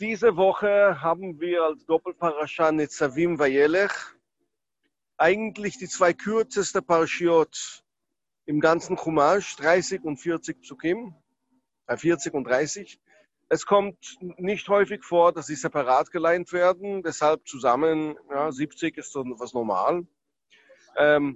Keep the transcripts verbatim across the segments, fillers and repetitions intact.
Diese Woche haben wir als Doppelparasha Nitzavim Vayelech eigentlich die zwei kürzeste Parashiot im ganzen Chumash, dreißig und vierzig Psukim, äh vierzig und dreißig. Es kommt nicht häufig vor, dass sie separat geleint werden, deshalb zusammen, ja, siebzig ist so was normal. Ähm,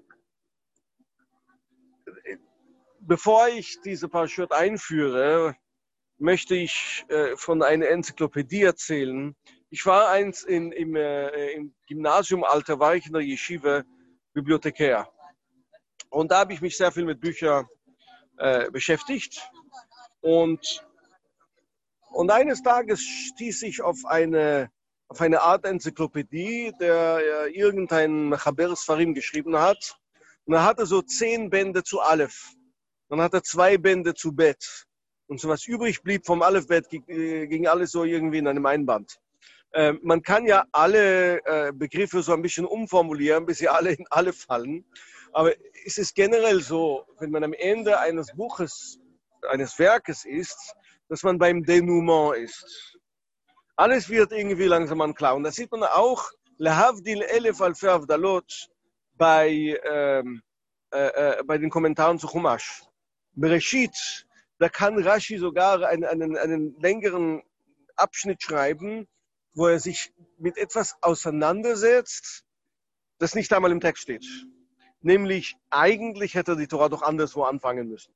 bevor ich diese Parashiot einführe, möchte ich äh, von einer Enzyklopädie erzählen. Ich war eins in, im, äh, im Gymnasiumalter, war ich in der Yeshiva Bibliothekar. Und da habe ich mich sehr viel mit Büchern äh, beschäftigt. Und, und eines Tages stieß ich auf eine, auf eine Art Enzyklopädie, der äh, irgendein Mechaber Sfarim geschrieben hat. Und er hatte so zehn Bände zu Aleph. Dann hat er zwei Bände zu Bet. Und so was übrig blieb vom Aleph-Bet, ging alles so irgendwie in einem Einband. Äh, man kann ja alle äh, Begriffe so ein bisschen umformulieren, bis sie alle in alle fallen. Aber es ist generell so, wenn man am Ende eines Buches, eines Werkes ist, dass man beim Denouement ist. Alles wird irgendwie langsam an klar. Und das sieht man auch, Lehavdil Elef Alfe Avdalot, bei, ähm, äh, äh, bei den Kommentaren zu Chumash. Bereshit, da kann Rashi sogar einen, einen, einen längeren Abschnitt schreiben, wo er sich mit etwas auseinandersetzt, das nicht einmal im Text steht. Nämlich, eigentlich hätte die Tora doch anderswo anfangen müssen.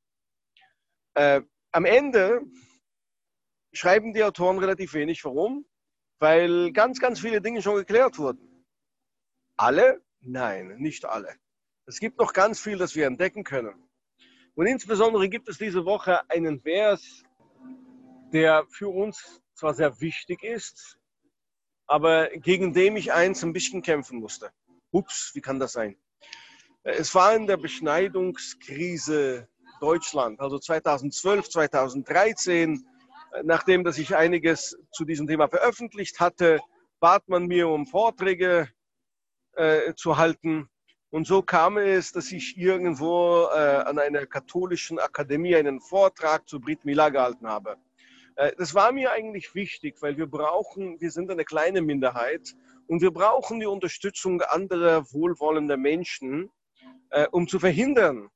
Äh, am Ende schreiben die Autoren relativ wenig. Warum? Weil ganz, ganz viele Dinge schon geklärt wurden. Alle? Nein, nicht alle. Es gibt noch ganz viel, das wir entdecken können. Und insbesondere gibt es diese Woche einen Vers, der für uns zwar sehr wichtig ist, aber gegen den ich eins ein bisschen kämpfen musste. Ups, wie kann das sein? Es war in der Beschneidungskrise Deutschland, also zweitausendzwölf, zweitausenddreizehn, nachdem dass ich einiges zu diesem Thema veröffentlicht hatte, bat man mir, um Vorträge äh, zu halten. Und so kam es, dass ich irgendwo äh, an einer katholischen Akademie einen Vortrag zu Brit Mila gehalten habe. Äh, das war mir eigentlich wichtig, weil wir brauchen, wir sind eine kleine Minderheit und wir brauchen die Unterstützung anderer wohlwollender Menschen, äh, um zu verhindern,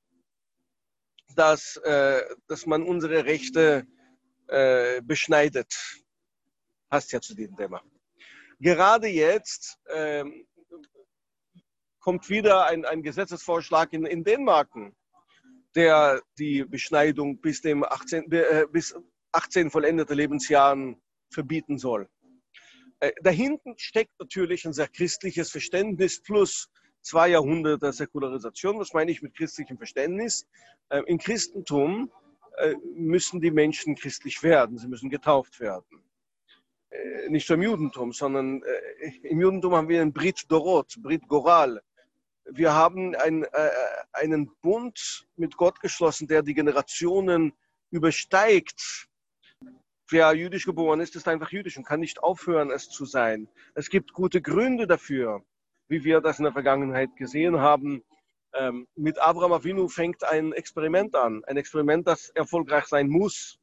dass, äh, dass man unsere Rechte äh, beschneidet. Passt ja zu diesem Thema. Gerade jetzt äh, kommt wieder ein, ein Gesetzesvorschlag in, in Dänemark, der die Beschneidung bis, dem achtzehn, äh, bis achtzehn vollendete Lebensjahren verbieten soll. Äh, dahinten steckt natürlich ein sehr christliches Verständnis plus zwei Jahrhunderte Säkularisation. Was meine ich mit christlichem Verständnis? Äh, Im Christentum äh, müssen die Menschen christlich werden, sie müssen getauft werden. Äh, nicht nur im Judentum, sondern äh, im Judentum haben wir einen Brit Dorot, Brit Goral. Wir haben ein, äh, einen Bund mit Gott geschlossen, der die Generationen übersteigt. Wer jüdisch geboren ist, ist einfach jüdisch und kann nicht aufhören, es zu sein. Es gibt gute Gründe dafür, wie wir das in der Vergangenheit gesehen haben. Ähm, mit Abraham Avinu fängt ein Experiment an. Ein Experiment, das erfolgreich sein muss,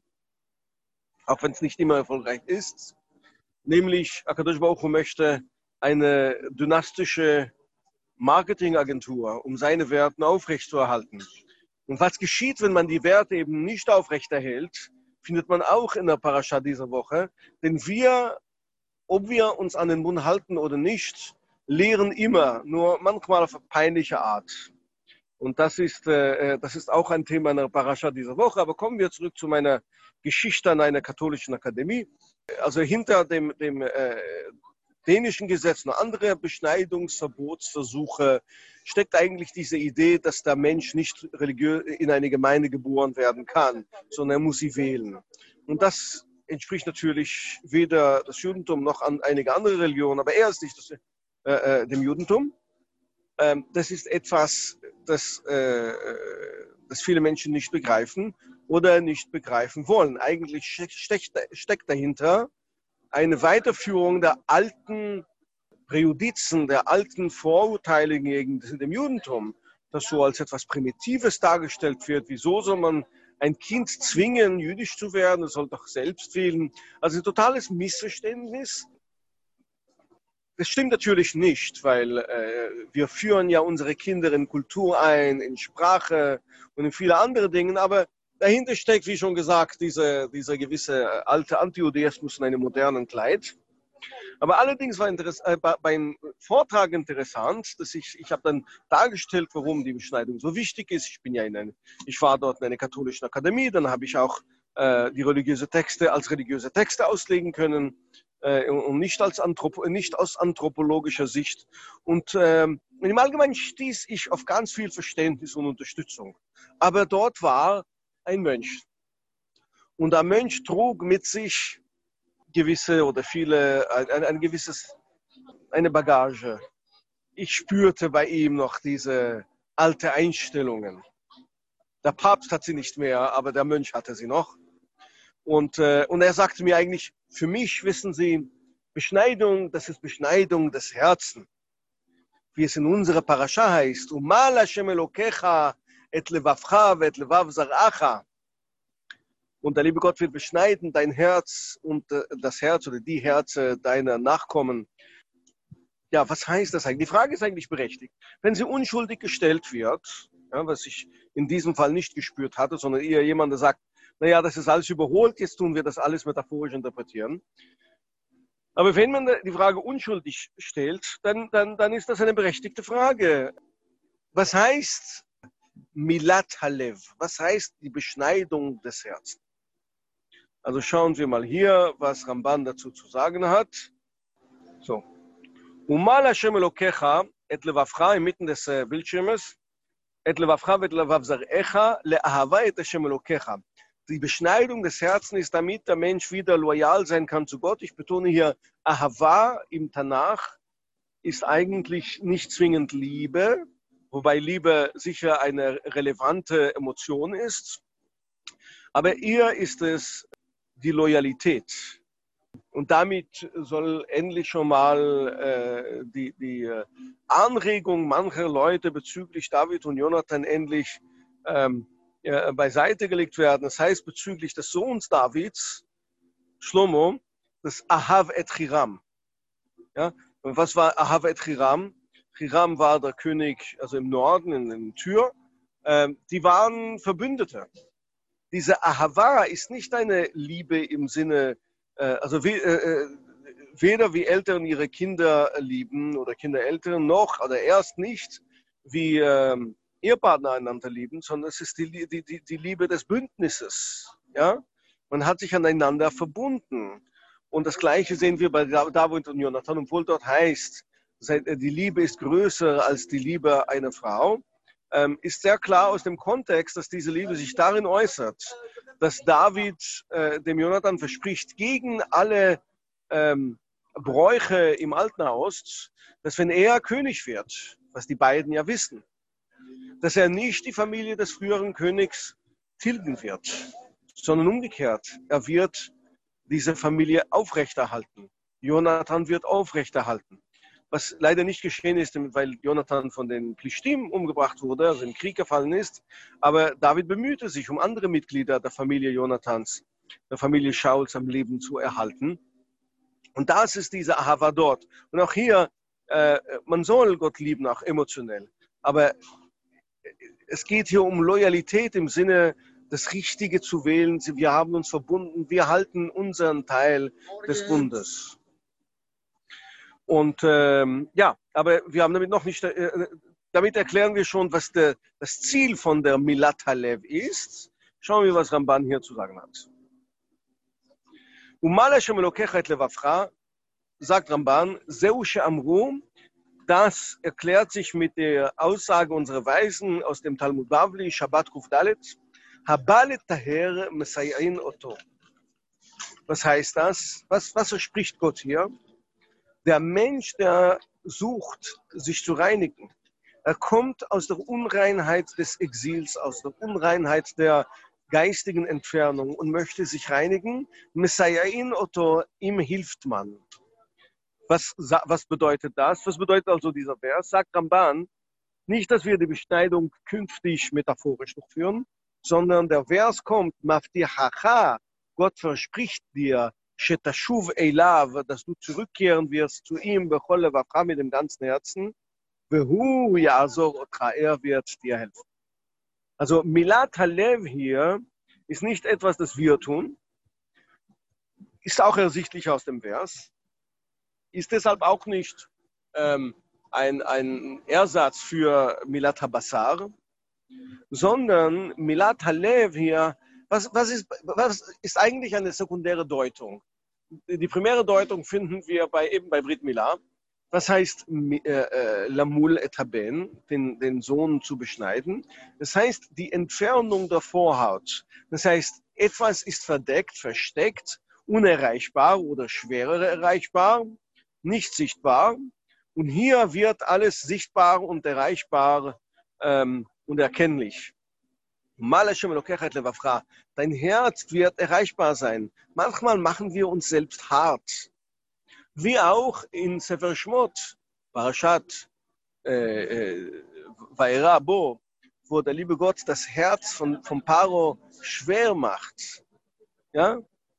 auch wenn es nicht immer erfolgreich ist. Nämlich, Akadosh Baruch Hu möchte eine dynastische Marketingagentur, um seine Werte aufrechtzuerhalten. Und was geschieht, wenn man die Werte eben nicht aufrechterhält, findet man auch in der Parascha dieser Woche. Denn wir, ob wir uns an den Mund halten oder nicht, lehren immer, nur manchmal auf eine peinliche Art. Und das ist, äh, das ist auch ein Thema in der Parascha dieser Woche. Aber kommen wir zurück zu meiner Geschichte an einer katholischen Akademie. Also hinter dem, dem äh, dänischen Gesetz und andere Beschneidungsverbotsversuche steckt eigentlich diese Idee, dass der Mensch nicht religiös in eine Gemeinde geboren werden kann, sondern er muss sie wählen. Und das entspricht natürlich weder das Judentum noch an einige andere Religionen, aber erst nicht das, äh, dem Judentum. Ähm, das ist etwas, das, äh, das viele Menschen nicht begreifen oder nicht begreifen wollen. Eigentlich steckt, steckt dahinter eine Weiterführung der alten Präjudizen, der alten Vorurteile gegen dem Judentum, das so als etwas Primitives dargestellt wird. Wieso soll man ein Kind zwingen, jüdisch zu werden, es soll doch selbst wählen. Also ein totales Missverständnis. Das stimmt natürlich nicht, weil äh, wir führen ja unsere Kinder in Kultur ein, in Sprache und in viele andere Dinge, aber dahinter steckt, wie schon gesagt, diese, dieser gewisse alte Antijudaismus in einem modernen Kleid. Aber allerdings war äh, beim Vortrag interessant, dass ich, ich habe dann dargestellt, warum die Beschneidung so wichtig ist. Ich bin ja in eine, ich war dort in einer katholischen Akademie, dann habe ich auch äh, die religiöse Texte als religiöse Texte auslegen können äh, und nicht, als Anthrop nicht aus anthropologischer Sicht. Und äh, im Allgemeinen stieß ich auf ganz viel Verständnis und Unterstützung. Aber dort war ein Mönch. Und der Mönch trug mit sich gewisse oder viele, ein, ein gewisses, eine Bagage. Ich spürte bei ihm noch diese alte Einstellungen. Der Papst hat sie nicht mehr, aber der Mönch hatte sie noch. Und, äh, und er sagte mir eigentlich, für mich, wissen Sie, Beschneidung, das ist Beschneidung des Herzens. Wie es in unserer Parascha heißt, Umal Hashem Elokecha et levavcha et levav zaracha. Und der liebe Gott wird beschneiden dein Herz und das Herz oder die Herzen deiner Nachkommen. Ja, was heißt das eigentlich? Die Frage ist eigentlich berechtigt. Wenn sie unschuldig gestellt wird, ja, was ich in diesem Fall nicht gespürt hatte, sondern eher jemand, der sagt, naja, das ist alles überholt, jetzt tun wir das alles metaphorisch interpretieren. Aber wenn man die Frage unschuldig stellt, dann, dann, dann ist das eine berechtigte Frage. Was heißt Milat Halev? Was heißt die Beschneidung des Herzens? Also schauen wir mal hier, was Ramban dazu zu sagen hat. So. Umal Hashem Elokecha et levavcha inmitten des äh, Bildschirmes et levavcha et levav zarecha leahava et Hashem Elokecha. Die Beschneidung des Herzens ist, damit der Mensch wieder loyal sein kann zu Gott. Ich betone hier, Ahava im Tanach ist eigentlich nicht zwingend Liebe, wobei Liebe sicher eine relevante Emotion ist. Aber eher ist es die Loyalität. Und damit soll endlich schon mal äh, die, die äh, Anregung mancher Leute bezüglich David und Jonathan endlich ähm, äh, beiseite gelegt werden. Das heißt bezüglich des Sohns Davids, Shlomo, das Ahav et Hiram. Ja? Und was war Ahav et Hiram? Hiram war der König, also im Norden, in, in Tyr. Ähm, die waren Verbündete. Diese Ahava ist nicht eine Liebe im Sinne, äh, also wie, äh, weder wie Eltern ihre Kinder lieben oder Kindereltern, noch oder erst nicht wie äh, Ehepartner einander lieben, sondern es ist die, die, die, die Liebe des Bündnisses. Ja? Man hat sich aneinander verbunden. Und das Gleiche sehen wir bei David und Jonathan, obwohl dort heißt, die Liebe ist größer als die Liebe einer Frau. Ähm, ist sehr klar aus dem Kontext, dass diese Liebe sich darin äußert, dass David äh, dem Jonathan verspricht, gegen alle ähm, Bräuche im Alten Haus, dass wenn er König wird, was die beiden ja wissen, dass er nicht die Familie des früheren Königs tilgen wird, sondern umgekehrt, er wird diese Familie aufrechterhalten. Jonathan wird aufrechterhalten. Was leider nicht geschehen ist, weil Jonathan von den Plishtim umgebracht wurde, also im Krieg gefallen ist. Aber David bemühte sich, um andere Mitglieder der Familie Jonathans, der Familie Schauls am Leben zu erhalten. Und das ist diese Ahava dort. Und auch hier, äh, man soll Gott lieben, auch emotionell. Aber es geht hier um Loyalität im Sinne, das Richtige zu wählen. Wir haben uns verbunden, wir halten unseren Teil des Bundes. Und ähm, ja, aber wir haben damit noch nicht, äh, damit erklären wir schon, was der, das Ziel von der Milat Halev ist. Schauen wir, was Ramban hier zu sagen hat. Umal Hashem Elokecha et levavcha, sagt Ramban, Zeu she'amru, das erklärt sich mit der Aussage unserer Weisen aus dem Talmud Bavli, Shabbat Kuf Dalet, Haba letaher mesayin oto. Was heißt das? Was, was verspricht Gott hier? Der Mensch, der sucht, sich zu reinigen, er kommt aus der Unreinheit des Exils, aus der Unreinheit der geistigen Entfernung und möchte sich reinigen. Mesayin oto, ihm hilft man. Was, was bedeutet das? Was bedeutet also dieser Vers? Sagt Ramban, nicht, dass wir die Beschneidung künftig metaphorisch durchführen, sondern der Vers kommt, Maftihacha, Gott verspricht dir, Shetashuv Eilav, dass du zurückkehren wirst zu ihm, Bechol Levavcha, mit dem ganzen Herzen, Vehu Ya'azor Otcha, er wird dir helfen. Also Milat Halev hier ist nicht etwas, das wir tun, ist auch ersichtlich aus dem Vers, ist deshalb auch nicht ähm, ein, ein Ersatz für Milat Habasar, sondern Milat Halev hier, was, was, ist, was ist eigentlich eine sekundäre Deutung? Die primäre Deutung finden wir bei, eben bei Brit Milah. Was heißt äh, äh, Lamul et Haben, den, den Sohn zu beschneiden? Das heißt, die Entfernung der Vorhaut. Das heißt, etwas ist verdeckt, versteckt, unerreichbar oder schwerer erreichbar, nicht sichtbar. Und hier wird alles sichtbar und erreichbar ähm, und erkennlich. Dein Herz wird erreichbar sein. Manchmal machen wir uns selbst hart. Wie auch in Sefer Shmot, Parashat äh, Vayera Bo, wo der liebe Gott das Herz von, von Paro schwer macht. Ja?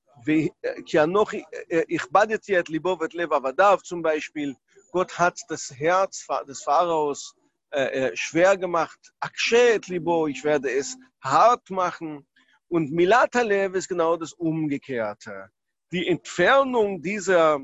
Zum Beispiel, Gott hat das Herz des Pharaos äh, schwer gemacht. Akshet libo, ich werde es hart machen. Und Milat Halev ist genau das Umgekehrte. Die Entfernung dieser,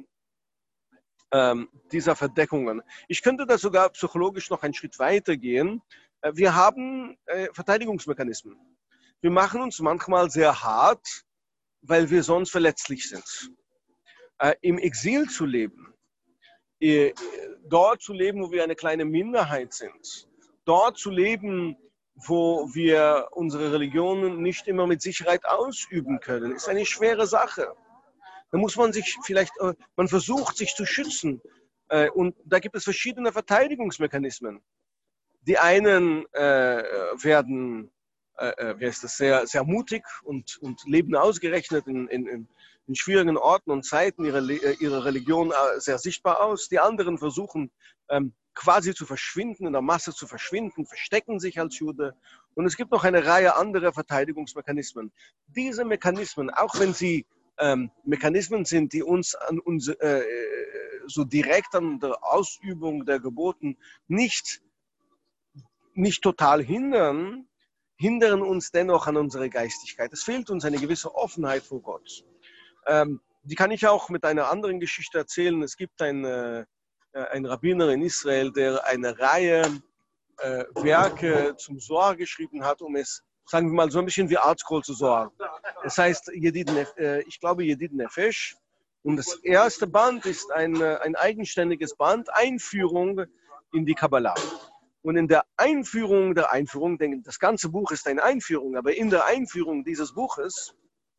ähm, dieser Verdeckungen. Ich könnte da sogar psychologisch noch einen Schritt weiter gehen. Wir haben äh, Verteidigungsmechanismen. Wir machen uns manchmal sehr hart, weil wir sonst verletzlich sind. Äh, Im Exil zu leben, äh, dort zu leben, wo wir eine kleine Minderheit sind, dort zu leben, wo wir unsere Religion nicht immer mit Sicherheit ausüben können, ist eine schwere Sache. Da muss man sich vielleicht, äh, man versucht sich zu schützen. Äh, und da gibt es verschiedene Verteidigungsmechanismen. Die einen äh, werden äh, wie heißt das, sehr, sehr mutig und, und leben ausgerechnet in, in, in schwierigen Orten und Zeiten ihre, ihre Religion sehr sichtbar aus. Die anderen versuchen ähm, quasi zu verschwinden, in der Masse zu verschwinden, verstecken sich als Jude. Und es gibt noch eine Reihe anderer Verteidigungsmechanismen. Diese Mechanismen, auch wenn sie ähm, Mechanismen sind, die uns, an uns äh, so direkt an der Ausübung der Geboten nicht, nicht total hindern, hindern uns dennoch an unserer Geistigkeit. Es fehlt uns eine gewisse Offenheit vor Gott. Ähm, die kann ich auch mit einer anderen Geschichte erzählen. Es gibt einen, äh, einen Rabbiner in Israel, der eine Reihe äh, Werke zum Zohar geschrieben hat, um es, sagen wir mal, so ein bisschen wie Artskol zu Zohar. Das heißt, Yedid, äh, ich glaube, Yedid Nefesh. Und das erste Band ist ein, ein eigenständiges Band, Einführung in die Kabbalah. Und in der Einführung der Einführung, denn das ganze Buch ist eine Einführung, aber in der Einführung dieses Buches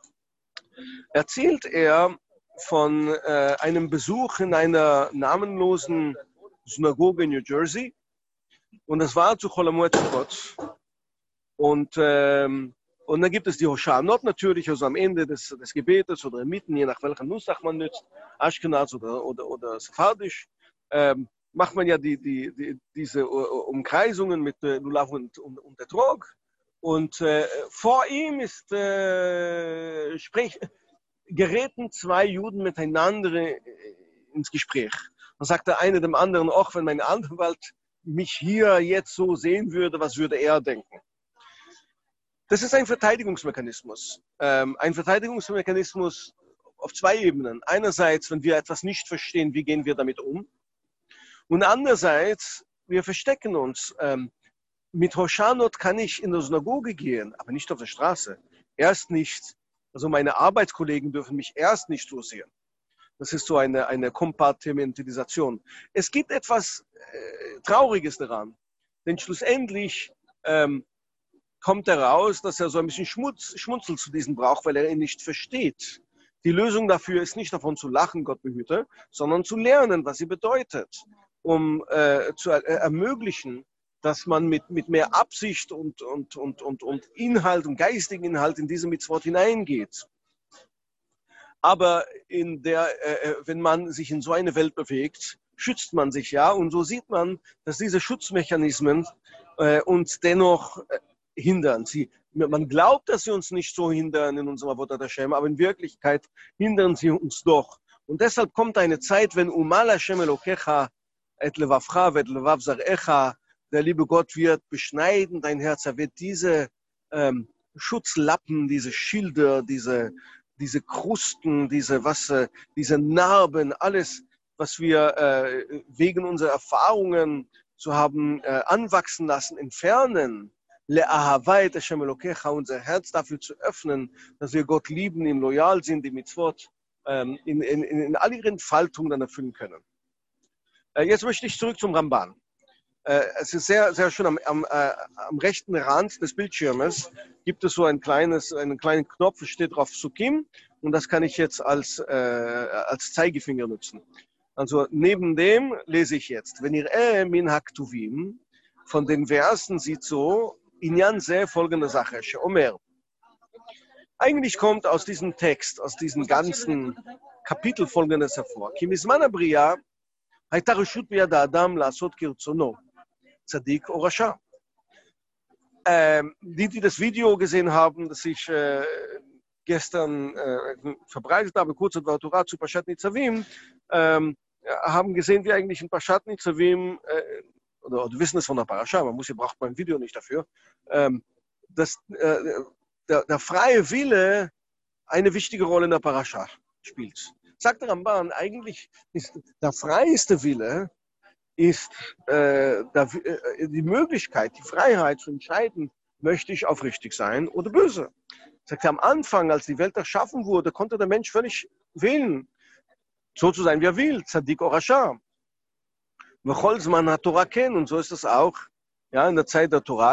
erzählt er von äh, einem Besuch in einer namenlosen Synagoge in New Jersey. Und das war zu Chol Hamoed Sukkot. Und, ähm, und dann gibt es die Hoshanot natürlich, also am Ende des, des Gebetes oder mitten, je nach welcher Nussach man nützt, Ashkenaz oder, oder, oder Sephardisch. Ähm, macht man ja die, die, die, diese Umkreisungen mit äh, Lulav und, und, und der Trog. Und äh, vor ihm ist, äh, sprich, geraten zwei Juden miteinander äh, ins Gespräch. Dann sagt der eine dem anderen, auch wenn mein Anwalt mich hier jetzt so sehen würde, was würde er denken? Das ist ein Verteidigungsmechanismus. Ähm, ein Verteidigungsmechanismus auf zwei Ebenen. Einerseits, wenn wir etwas nicht verstehen, wie gehen wir damit um? Und andererseits, wir verstecken uns. Ähm, mit Hoshanot kann ich in der Synagoge gehen, aber nicht auf der Straße. Erst nicht. Also meine Arbeitskollegen dürfen mich erst nicht so sehen. Das ist so eine, eine Kompartimentalisation. Es gibt etwas äh, Trauriges daran. Denn schlussendlich ähm, kommt heraus, dass er so ein bisschen Schmutz, Schmunzel zu diesem braucht, weil er ihn nicht versteht. Die Lösung dafür ist nicht davon zu lachen, Gott behüte, sondern zu lernen, was sie bedeutet, um äh, zu er ermöglichen, dass man mit, mit mehr Absicht und, und, und, und, und Inhalt und geistigen Inhalt in diese Mitzvot hineingeht. Aber in der, äh, wenn man sich in so eine Welt bewegt, schützt man sich ja. Und so sieht man, dass diese Schutzmechanismen äh, uns dennoch äh, hindern. Sie Man glaubt, dass sie uns nicht so hindern in unserem Avodat Hashem, aber in Wirklichkeit hindern sie uns doch. Und deshalb kommt eine Zeit, wenn Umal Hashem Elokecha et levavcha et levav zarecha, der liebe Gott wird beschneiden dein Herz, er wird diese ähm, Schutzlappen, diese Schilder, diese, diese Krusten, diese, was, äh, diese Narben, alles, was wir äh, wegen unserer Erfahrungen zu haben äh, anwachsen lassen, entfernen. Le'ahavai Hashem Elokecha, unser Herz dafür zu öffnen, dass wir Gott lieben, ihm loyal sind, die Mitzvot ähm, in, in, in all ihren Entfaltungen dann erfüllen können. Äh, jetzt möchte ich zurück zum Ramban. Äh, es ist sehr, sehr schön, am, am, äh, am rechten Rand des Bildschirmes gibt es so ein kleines, einen kleinen Knopf, steht drauf Psukim, und das kann ich jetzt als, äh, als Zeigefinger nutzen. Also neben dem lese ich jetzt, wenn ihr äh, min haktuvim, von den Versen sieht so, Inyan sehr folgende Sache, Omer. Eigentlich kommt aus diesem Text, aus diesem ganzen Kapitel folgendes hervor. Ki mizman habriya hayta reshut biyad ha'adam la'asot kirtzono, tzadik o rasha. Ähm, die, die das Video gesehen haben, das ich äh, gestern äh, verbreitet habe, kurz und Torah zu Parshat Nitzavim, ähm, haben gesehen, wie eigentlich in Parshat Nitzavim äh, oder, oder wissen es von der Parascha, man muss hier braucht man ein Video nicht dafür, ähm, dass äh, der, der freie Wille eine wichtige Rolle in der Parascha spielt. Sagt der Ramban, eigentlich ist der freieste Wille ist äh, der, äh, die Möglichkeit, die Freiheit zu entscheiden, möchte ich aufrichtig sein oder böse. Sagt er, am Anfang, als die Welt erschaffen wurde, konnte der Mensch völlig wählen, so zu sein, wie er will, Tzadik or Rasha. V'cholzman hat Torah kennen, und so ist es auch ja, in der Zeit der Torah,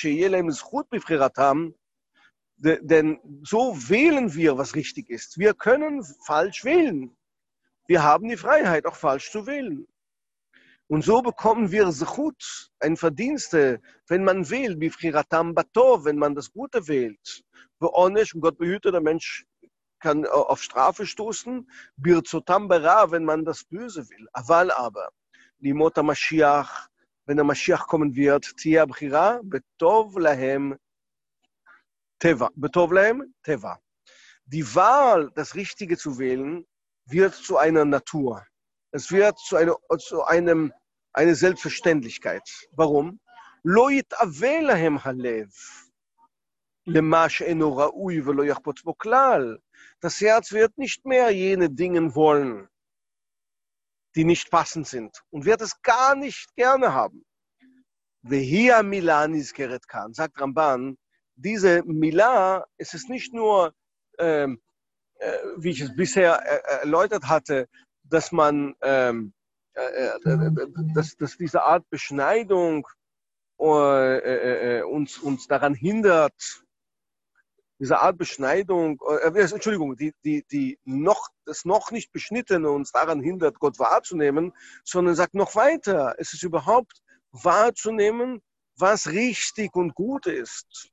denn so wählen wir, was richtig ist. Wir können falsch wählen. Wir haben die Freiheit, auch falsch zu wählen. Und so bekommen wir Zechut, ein Verdienste, wenn man wählt, wenn man das Gute wählt. Und Gott behüte, der Mensch kann auf Strafe stoßen, wenn man das Böse will. Aval aber, Limot HaMashiach, wenn der Mashiach kommen wird, Tia Bchira, Betov Lahem Teva. Betov Lahem Teva. Die Wahl, das Richtige zu wählen, wird zu einer Natur. Es wird zu, einer, zu einem, eine Selbstverständlichkeit. Warum? Lo yit'ave lahem halev, lema she'eno ra'ui velo yachpotz bo klal. Das Herz wird nicht mehr jene Dinge wollen, die nicht passend sind, und wird es gar nicht gerne haben. Vehia Milah nizkeret kan, sagt Ramban, diese Milah, es ist nicht nur, ähm, äh, wie ich es bisher äh, erläutert hatte, dass man, ähm, äh, äh, dass, dass diese Art Beschneidung äh, äh, uns, uns daran hindert, diese Art Beschneidung, äh, Entschuldigung, die, die, die noch, das noch nicht Beschnittene uns daran hindert, Gott wahrzunehmen, sondern sagt noch weiter, es ist überhaupt wahrzunehmen, was richtig und gut ist.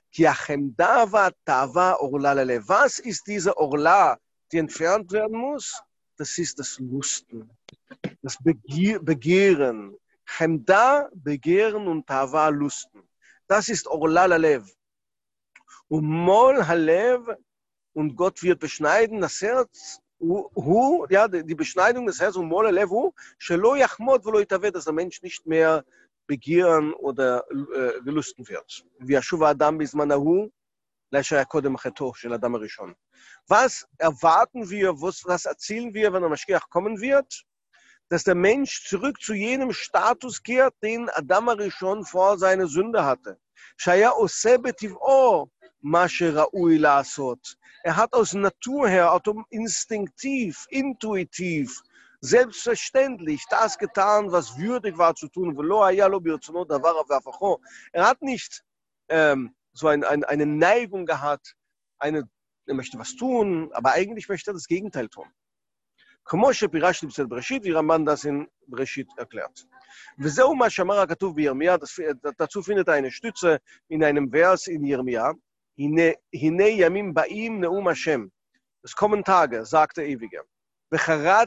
Was ist diese Orla, die entfernt werden muss? Das ist das Lusten, das Begier, Begehren. Chemda, Begehren, und Tava, Lusten. Das ist Orla Lalev. Und Mol Halev, und Gott wird beschneiden das Herz, hu, ja, die Beschneidung des Herzens, und Mol Halev, hu, shelo yachmod velo yitaveh, dass der Mensch nicht mehr begehren oder äh, gelusten wird. Wie Yashuv Adam bismanahu, leisha kodem cheto shel Adam Rishon. Was erwarten wir, was, was erzielen wir, wenn der Mashiach kommen wird? Dass der Mensch zurück zu jenem Status kehrt, den Adam Rishon vor seiner Sünde hatte. Shaya oseh betiv'o ma she'ra'ui la'asot. Er hat aus Natur her, instinktiv, intuitiv, selbstverständlich das getan, was würdig war zu tun. Er hat nicht ähm, so ein, ein, eine Neigung gehabt, eine, er möchte was tun, aber eigentlich möchte er das Gegenteil tun. Wie Ramban das in Bereshit erklärt. Dazu findet er eine Stütze in einem Vers in Jeremia. Es kommen Tage, sagt der Ewige. Ich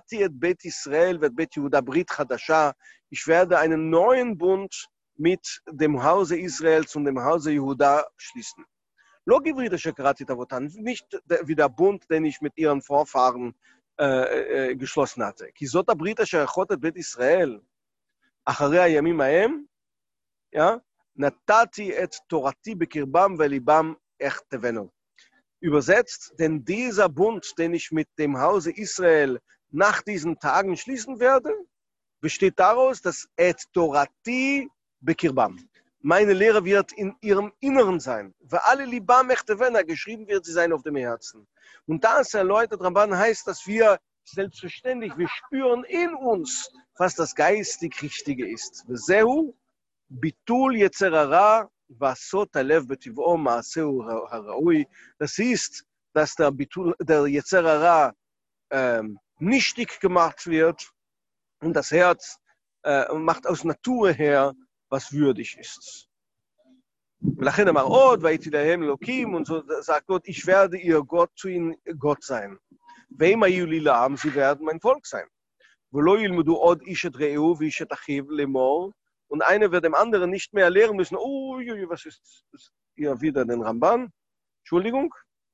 werde einen neuen Bund mit dem Hause Israels und dem Hause Jehuda schließen. לא גברית אשר קראתי את אבותיהם, nicht wie der Bund, den ich mit ihren Vorfahren äh, äh, geschlossen hatte. כי זאת הברית אשר אחות את בית ישראל, אחרי הימים ההם, ja, נתתי את תורתי בקרבם וליבם אכתבנו. Übersetzt, denn dieser Bund, den ich mit dem Hause Israel nach diesen Tagen schließen werde, besteht daraus, dass et Torati bekirbam. Meine Lehre wird in ihrem Inneren sein. Weil alle Libam echtevena, geschrieben wird sie sein auf dem Herzen. Und das erläutert Ramban, heißt, dass wir selbstverständlich, wir spüren in uns, was das geistig Richtige ist. Vezehu, bitul yetzerara, vasot alev betiv'o ma'aseu haraui. Das ist, dass der, bitul, der yetzerara ähm, nichtig gemacht wird und das Herz äh, macht aus Natur her, was würdig ist. ולכן אמר עוד, והייתי להם אלוקים, und so sagt Gott, ich werde ihr Gott zu ihnen Gott sein. והם היו לי לעם, sie werden mein Volk sein. ולא ילמדו עוד איש את רעהו ואיש את אחיו לאמור, und einer wird dem anderen nicht mehr lehren müssen, oh, was ist das? Hier wieder den Ramban, Entschuldigung.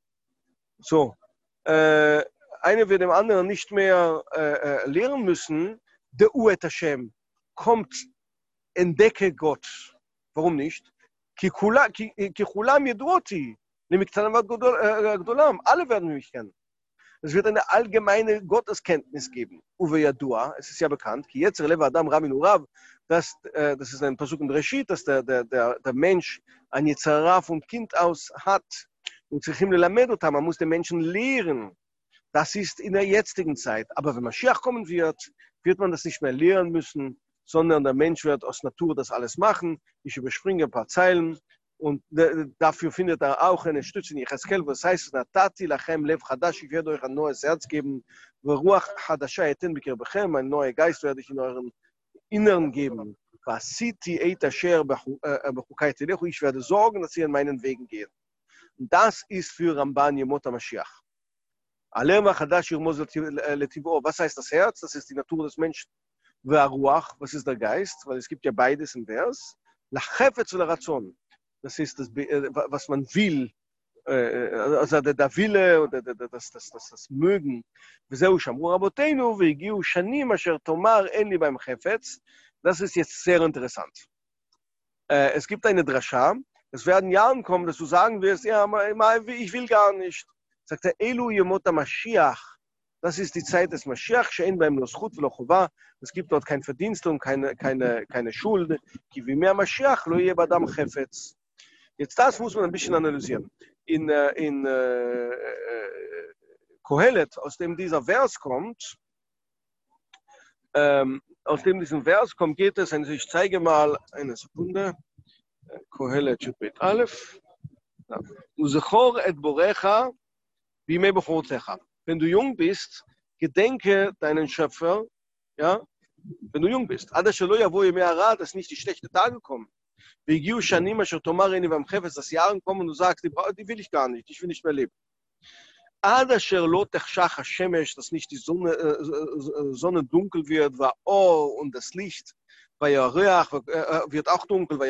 So, äh, einer wird dem anderen nicht mehr äh, äh, lehren müssen, דעו את השם, kommt, entdecke Gott. Warum nicht? כי כולם ידעו אותי, למקטנם ועד גדולם, alle werden mich kennen. Es wird eine allgemeine Gotteskenntnis geben. Uwe Yadua, es ist ja bekannt, כי יצר לב האדם רע מנעוריו, das, äh, das ist ein Pasuk in Bereshit, dass der, der, der, der Mensch ein Yetzirah vom Kind aus hat. Und צריכים ללמד אותם, man muss den Menschen lehren. Das ist in der jetzigen Zeit. Aber wenn Mashiach kommen wird, wird man das nicht mehr lehren müssen, sondern der Mensch wird aus Natur das alles machen. Ich überspringe ein paar Zeilen und dafür findet er auch eine Stütze in Yechezkel, was heißt, Natati lachem lev chadash, ich werde euch ein neues Herz geben, Ruach chadasha eten b'kirbechem, ein neuer Geist werde ich in euren Innern geben. Vasiti eit asher b'chukai telechu, ich werde sorgen, dass ihr in meinen Wegen geht. Und das ist für Ramban Yemot HaMashiach. Alem chadash yirmoz letiv'o, was heißt das Herz? Das ist die Natur des Menschen. Ruach, was ist der Geist? Weil es gibt ja beides im Vers. Lachefetz oder Ratzon, das ist das, was man will, also der, der Wille oder das, das, das, das Mögen. וזהו שמרו רבותינו והגיעו שנים אשר תאמר אין לי בהם חפץ. Das ist jetzt sehr interessant. Es gibt eine Drasha, es werden Jahre kommen, dass du sagen wirst, ja, ich will gar nicht. Sagt er, Elu Yemot HaMashiach. Das ist die Zeit des Mashiach, she'en beim lo zchut v'lo chova. Es gibt dort kein Verdienst und keine, keine, keine Schuld. Ki v'mei Mashiach lo yeh b'adam chefetz. Jetzt das muss man ein bisschen analysieren. In, in äh, Kohelet, aus dem dieser Vers kommt, ähm, aus dem diesen Vers kommt, geht es, also ich zeige mal eine Sekunde. Kohelet Shupet Aleph. Uzechor et borecha b'imei bechortecha. Wenn du jung bist, gedenke deinen Schöpfer, ja, wenn du jung bist. Dass nicht die schlechten Tage kommen. Dass Jahre kommen und du sagst, die, die will ich gar nicht, ich will nicht mehr leben. Dass nicht die Sonne, äh, Sonne dunkel wird, war oh, und das Licht wird auch dunkel.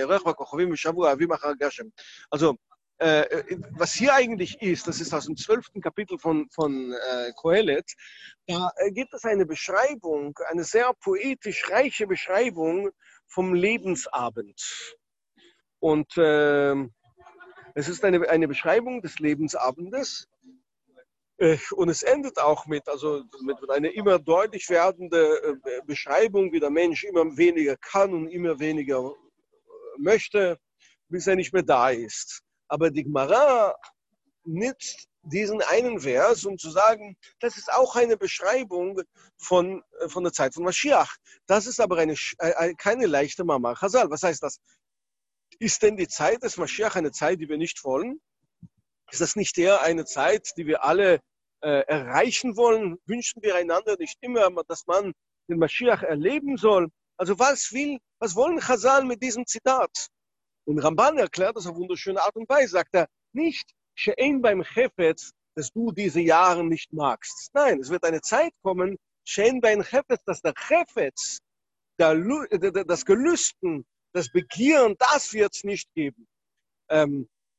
Also, Äh, was hier eigentlich ist, das ist aus dem zwölften Kapitel von, von äh, Kohelet, da äh, gibt es eine Beschreibung, eine sehr poetisch reiche Beschreibung vom Lebensabend. Und äh, es ist eine, eine Beschreibung des Lebensabendes äh, und es endet auch mit, also mit, mit einer immer deutlich werdenden äh, Beschreibung, wie der Mensch immer weniger kann und immer weniger möchte, bis er nicht mehr da ist. Aber die Gemara nutzt diesen einen Vers, um zu sagen, das ist auch eine Beschreibung von, von der Zeit von Mashiach. Das ist aber eine, keine leichte Mama Chazal. Was heißt das? Ist denn die Zeit des Mashiach eine Zeit, die wir nicht wollen? Ist das nicht eher eine Zeit, die wir alle äh, erreichen wollen? Wünschen wir einander nicht immer, dass man den Mashiach erleben soll? Also was will, was wollen Chazal mit diesem Zitat? Und Ramban erklärt das auf wunderschöne Art und Weise. Sagt er, nicht, she'en beim Chefetz, dass du diese Jahre nicht magst. Nein, es wird eine Zeit kommen, she'en beim Chefetz, dass der Chefetz, der, das Gelüsten, das Begieren, das wird es nicht geben. Ähm,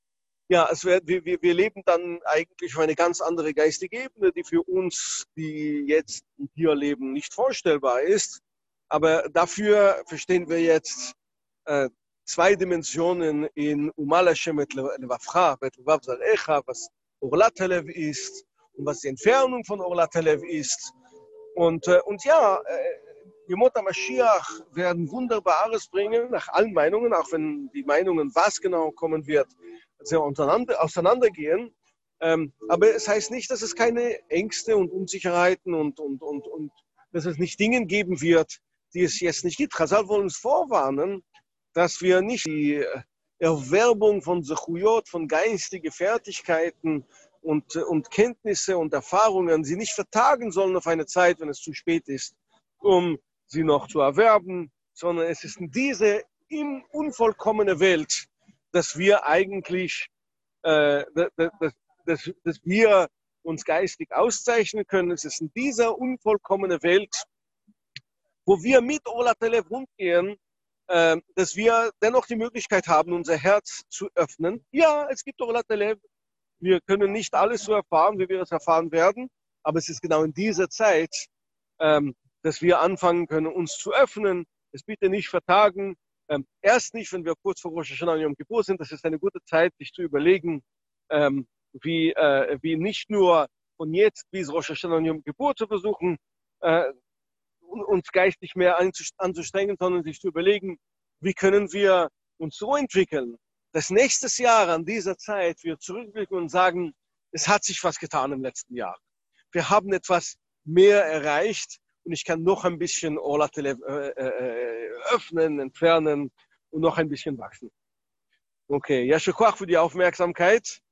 Ja, es wird, wir, wir wir leben dann eigentlich auf eine ganz andere geistige Ebene, die für uns, die jetzt hier leben, nicht vorstellbar ist. Aber dafür verstehen wir jetzt äh, zwei Dimensionen in Umal Hashem et Levavcha, et Levav Zarecha, was Orlat Halev ist und was die Entfernung von Orlat Halev ist. Und, äh, und ja, äh, Yemot HaMashiach werden Wunderbares bringen, nach allen Meinungen, auch wenn die Meinungen, was genau kommen wird, sehr auseinander, auseinandergehen. Ähm, aber es heißt nicht, dass es keine Ängste und Unsicherheiten und, und, und, und dass es nicht Dinge geben wird, die es jetzt nicht gibt. Chazal wollen uns vorwarnen, dass wir nicht die Erwerbung von Sechuyot, von geistigen Fertigkeiten und, und Kenntnisse und Erfahrungen, sie nicht vertagen sollen auf eine Zeit, wenn es zu spät ist, um sie noch zu erwerben, sondern es ist in diese unvollkommene Welt, dass wir eigentlich, äh, dass, dass, dass wir uns geistig auszeichnen können. Es ist in dieser unvollkommene Welt, wo wir mit Orlat Halev rumgehen, äh, dass wir dennoch die Möglichkeit haben, unser Herz zu öffnen. Ja, es gibt Orlat Halev. Wir können nicht alles so erfahren, wie wir es erfahren werden, aber es ist genau in dieser Zeit, ähm, dass wir anfangen können, uns zu öffnen. Es bitte nicht vertagen. Ähm, erst nicht, wenn wir kurz vor Rosh Hashanah und Yom Kippur sind. Das ist eine gute Zeit, sich zu überlegen, ähm, wie, äh, wie nicht nur von jetzt bis Rosh Hashanah und Yom Kippur zu versuchen, äh, uns geistig mehr anzustrengen, sondern sich zu überlegen, wie können wir uns so entwickeln, dass nächstes Jahr an dieser Zeit wir zurückblicken und sagen, es hat sich was getan im letzten Jahr. Wir haben etwas mehr erreicht und ich kann noch ein bisschen Orlat Halev öffnen, entfernen und noch ein bisschen wachsen. Okay, Yasher Koach für die Aufmerksamkeit.